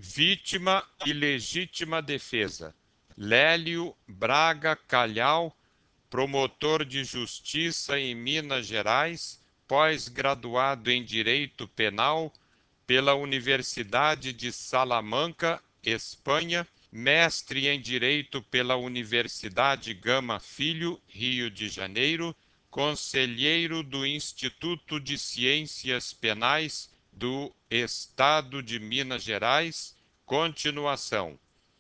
Vítima e legítima defesa. Lélio Braga Calhau, promotor de justiça em Minas Gerais, pós-graduado em Direito Penal pela Universidade de Salamanca, Espanha, mestre em Direito pela Universidade Gama Filho, Rio de Janeiro, conselheiro do Instituto de Ciências Penais do Estado de Minas Gerais. Continuação.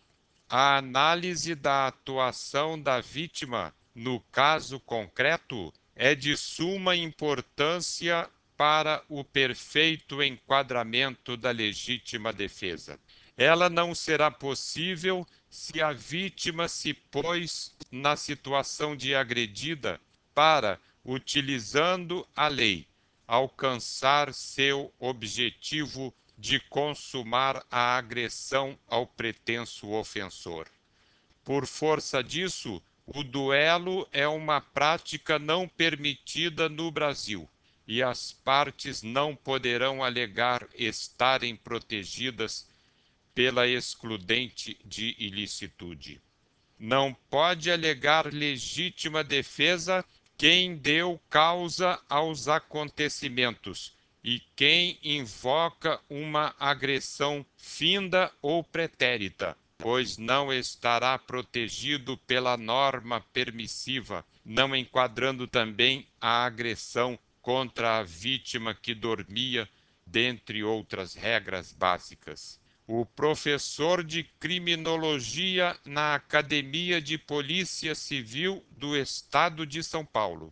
A análise da atuação da vítima no caso concreto é de suma importância para o perfeito enquadramento da legítima defesa. Ela não será possível se a vítima se pôs na situação de agredida para, utilizando a lei, alcançar seu objetivo de consumar a agressão ao pretenso ofensor. Por força disso, o duelo é uma prática não permitida no Brasil e as partes não poderão alegar estarem protegidas pela excludente de ilicitude. Não pode alegar legítima defesa quem deu causa aos acontecimentos e quem invoca uma agressão finda ou pretérita, pois não estará protegido pela norma permissiva, não enquadrando também a agressão contra a vítima que dormia, dentre outras regras básicas. O professor de criminologia na Academia de Polícia Civil do Estado de São Paulo,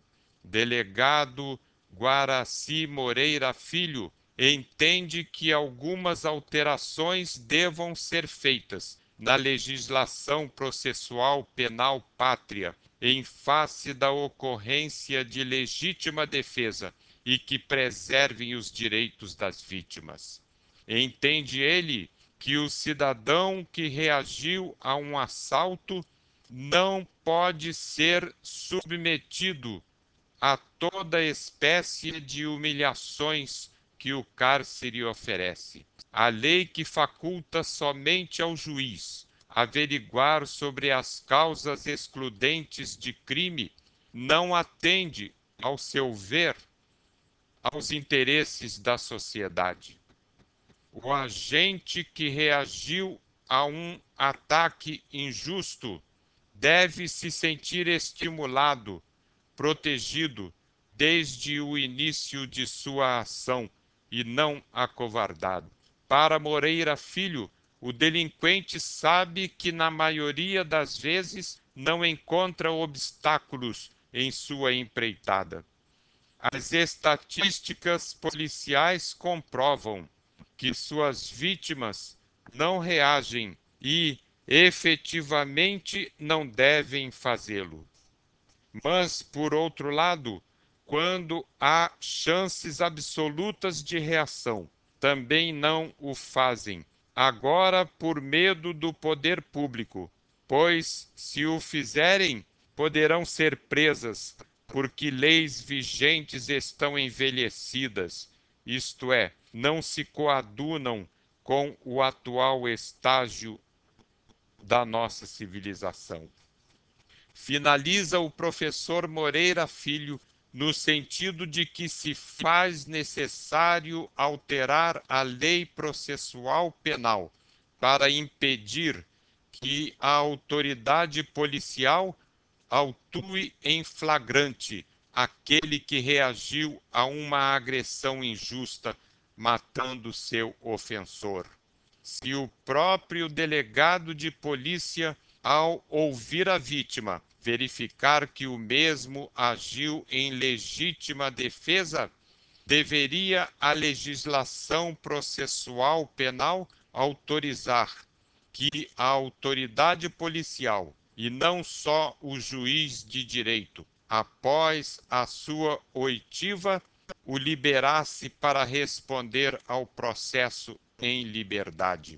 delegado Guaraci Moreira Filho, entende que algumas alterações devam ser feitas na legislação processual penal pátria, em face da ocorrência de legítima defesa e que preservem os direitos das vítimas. Entende ele que o cidadão que reagiu a um assalto não pode ser submetido a toda espécie de humilhações que o cárcere oferece. A lei que faculta somente ao juiz averiguar sobre as causas excludentes de crime não atende, ao seu ver, aos interesses da sociedade. O agente que reagiu a um ataque injusto deve se sentir estimulado, protegido desde o início de sua ação e não acovardado. Para Moreira Filho, o delinquente sabe que na maioria das vezes não encontra obstáculos em sua empreitada. As estatísticas policiais comprovam que suas vítimas não reagem e efetivamente não devem fazê-lo. Mas, por outro lado, quando há chances absolutas de reação, também não o fazem, agora por medo do poder público, pois, se o fizerem, poderão ser presas, porque leis vigentes estão envelhecidas, isto é, não se coadunam com o atual estágio da nossa civilização. Finaliza o professor Moreira Filho no sentido de que se faz necessário alterar a lei processual penal para impedir que a autoridade policial autue em flagrante aquele que reagiu a uma agressão injusta, matando seu ofensor. Se o próprio delegado de polícia, ao ouvir a vítima, verificar que o mesmo agiu em legítima defesa, deveria a legislação processual penal autorizar que a autoridade policial, e não só o juiz de direito, após a sua oitiva, o liberasse para responder ao processo em liberdade.